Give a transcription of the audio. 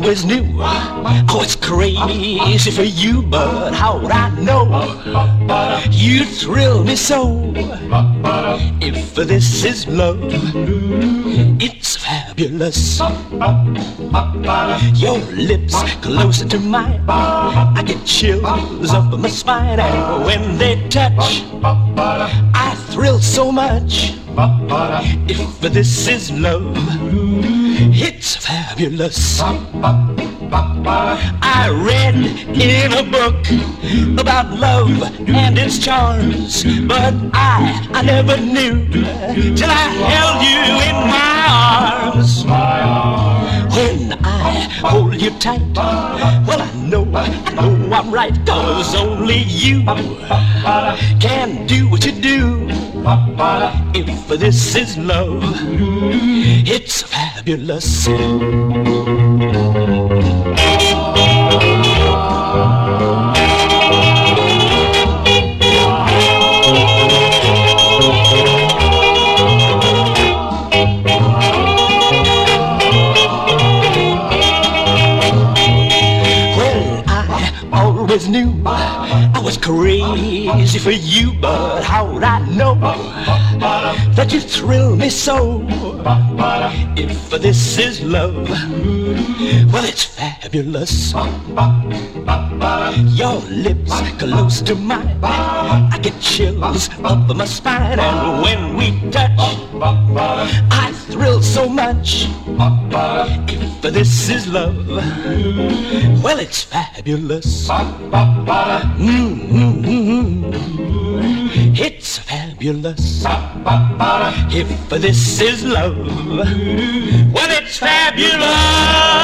always knew I was crazy for you, but how would I know you thrill me so? If this is love, it's fabulous. Your lips closer to mine, I get chills up my spine, and when they touch, I thrill so much. If this is love, it's fabulous. I read in a book about love and its charms, but I never knew till I held you in my arms. When I hold you tight, well, I know I'm right, 'cause only you can do what you do. If this is love, it's fabulous. Always knew I was crazy for you, but how would I know that you thrill me so? If this is love, well, it's fabulous. Your lips close to mine, I get chills up my spine, and when we touch, I thrill so much. If this is love, well, it's fabulous. It's fabulous. If this is love, well, it's fabulous.